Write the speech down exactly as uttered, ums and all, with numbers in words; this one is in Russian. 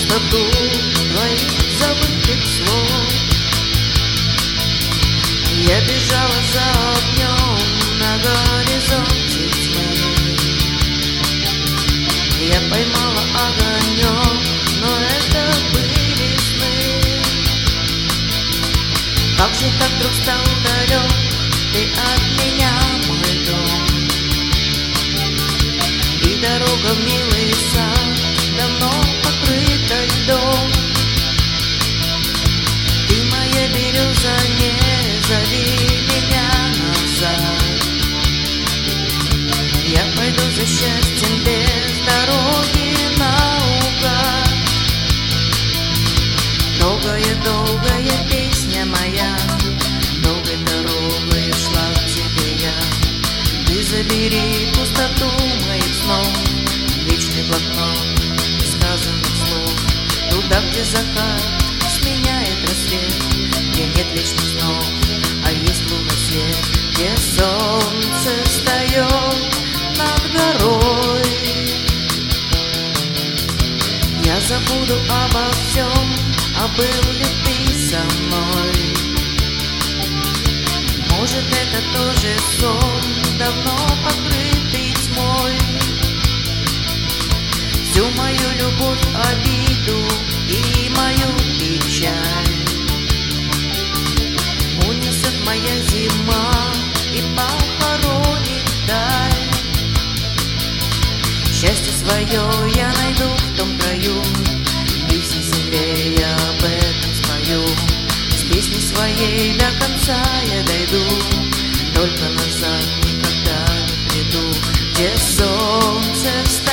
пустоту твоих забытых слов. Я бежала за огнем на горизонте тьмы. Я поймала огонек, но это были сны. Как же так вдруг стал далек ты от меня, мой дом? И дорога в милый сад давно покрыта льдом. Ты, моя береза, не зови меня назад. Я пойду за счастьем без дороги наугад. Долгая-долгая песня моя, долгой дорогой шла к тебе я. Ты забери пустоту моих снов, вечный блокнот сказанных слов. Туда, где закат сменяет рассвет, где нет вечных снов, а есть лунный свет, где солнце встает над горой. Я забуду обо всем, а был ли ты со мной? Может, это тоже сон, давно покрытый тьмой. Всю мою любовь, обиду и мою печаль унесет моя зима и похоронит даль. Счастье свое я найду в том краю, и всей земле я об этом спою. С песней своей до конца я дойду, только назад никогда не приду, где солнце встает